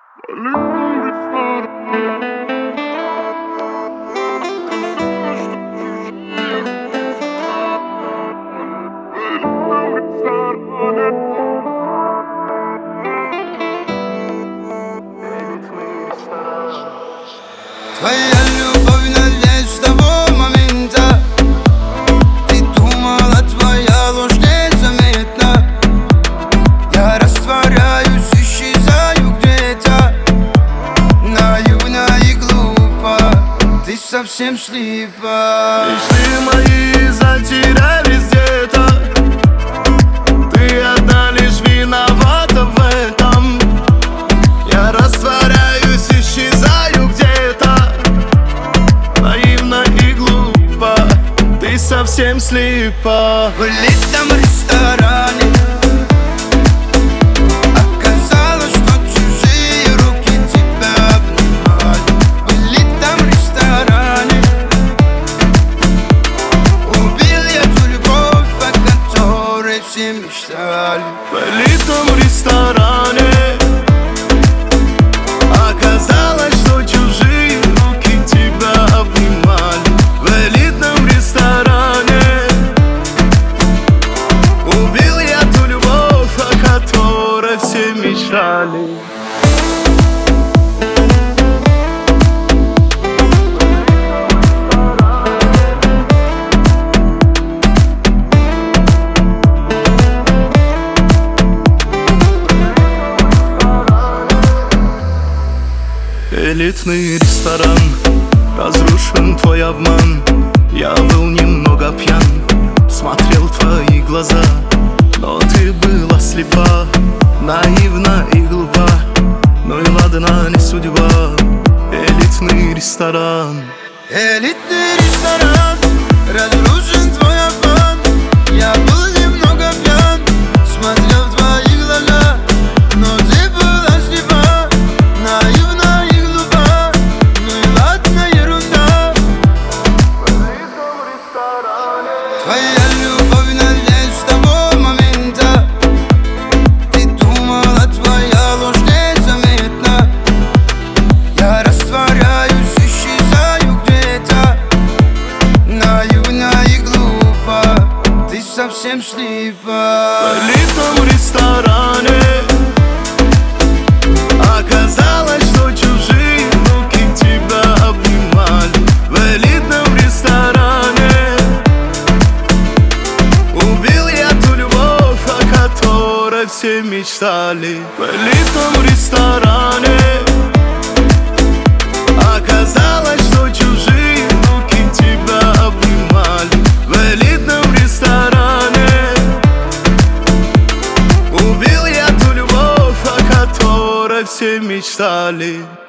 Твоя любовь надеюсь с того момента. Ты думала, твоя ложь незаметна. Я растворяюсь, исчезаю где-то. Наивно и глупо, ты совсем слепа. Мечты мои затерялись где-то. Ты одна лишь виновата в этом. Я растворяюсь, исчезаю где-то. Наивно и глупо, ты совсем слепа. В элитном ресторане оказалось, что чужие руки тебя обнимали. В элитном ресторане убил я ту любовь, о которой все мечтали. В элитном ресторане оказалось, что чужие руки тебя обнимали. В элитном ресторане убил я ту любовь, о которой все мечтали. Элитный ресторан, разрушен твой обман. Я был немного пьян, смотрел в твои глаза, но ты была слепа, наивна и глупа. Ну и ладно, не судьба. Элитный ресторан. Элитный ресторан, разрушен твой обман. Я был немного пьян, смотрел в твои глаза, но ты была слепа, наивна и глупа. Ну и ладно, ерунда. Твоя любовь надеюсь с того момента. Ты думала, твоя ложь незаметна. Я растворяюсь, исчезаю где-то. Наивна и глупо, ты совсем слепа. В элитном ресторане оказалось, что чужие руки тебя обнимали. В элитном ресторане убил я ту любовь, о которой все мечтали. В элитном ресторане оказалось, что чужие руки тебя обнимали. В элитном ресторане убил я ту любовь, о которой все мечтали.